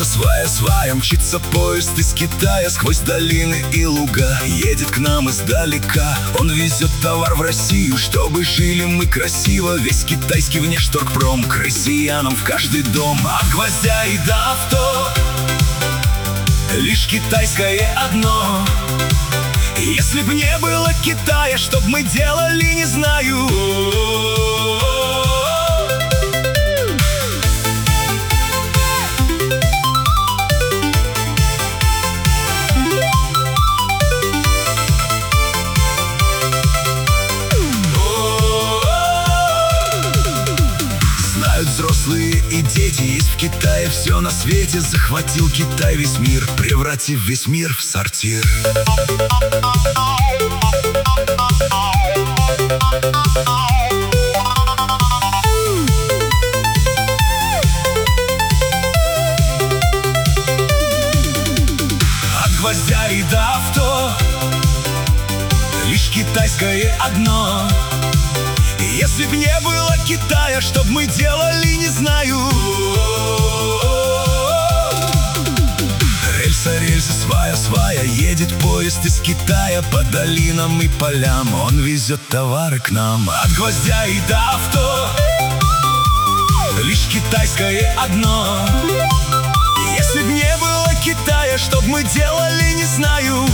рельса свая мчится поезд из Китая. Сквозь долины и луга едет к нам издалека. Он везет товар в Россию, чтобы жили мы красиво. Весь китайский внешторгпром к россиянам в каждый дом. От гвоздя и до авто лишь китайское одно. Если б не было Китая, что б мы делали, не знаю. Знают взрослые и дети, есть в Китае все на свете. Захватил Китай весь мир, превратив весь мир в сортир. От гвоздя и до авто лишь китайское одно. Если б не было Китая, что б мы делали, не знаю. Рельса, свая, едет поезд из Китая. По долинам и полям он везет товары к нам. От гвоздя и до авто лишь китайское одно. Если б не было Китая, что б мы делали, не знаю.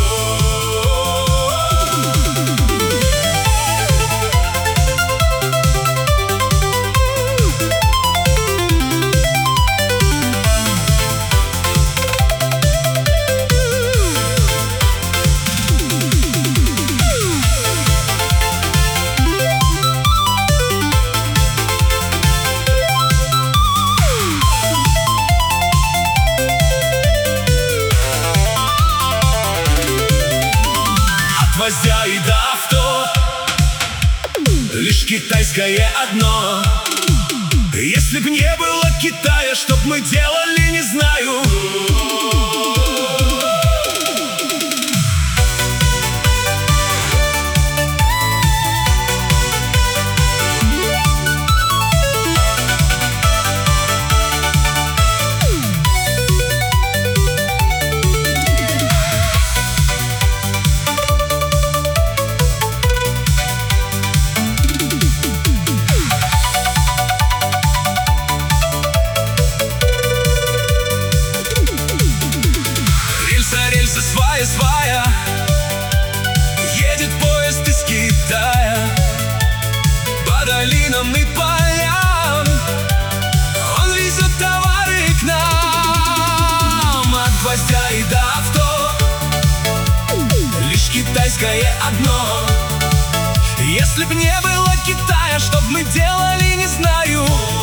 От гвоздя и до авто лишь китайское одно. Если б не было Китая, что б мы делали, не знаю. Рельса, свая, едет поезд из Китая. По долинам и полям он везет товары к нам. От гвоздя и до авто лишь китайское одно. Если б не было Китая, что б мы делали, не знаю.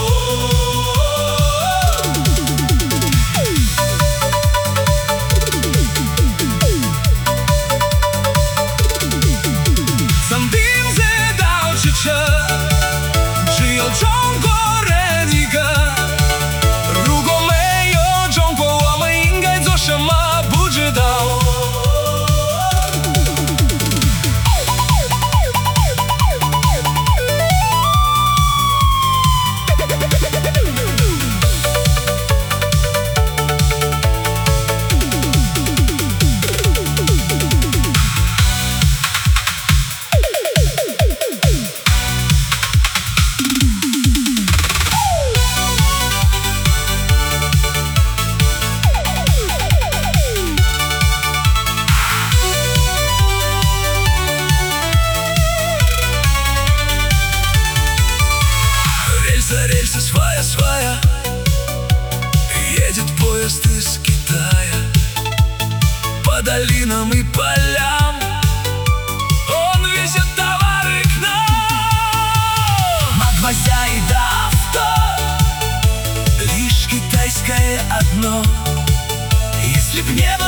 Рельса, свая, едет поезд из Китая. По долинам и полям он везет товары к нам. От гвоздя и до авто лишь китайское одно. Если б не было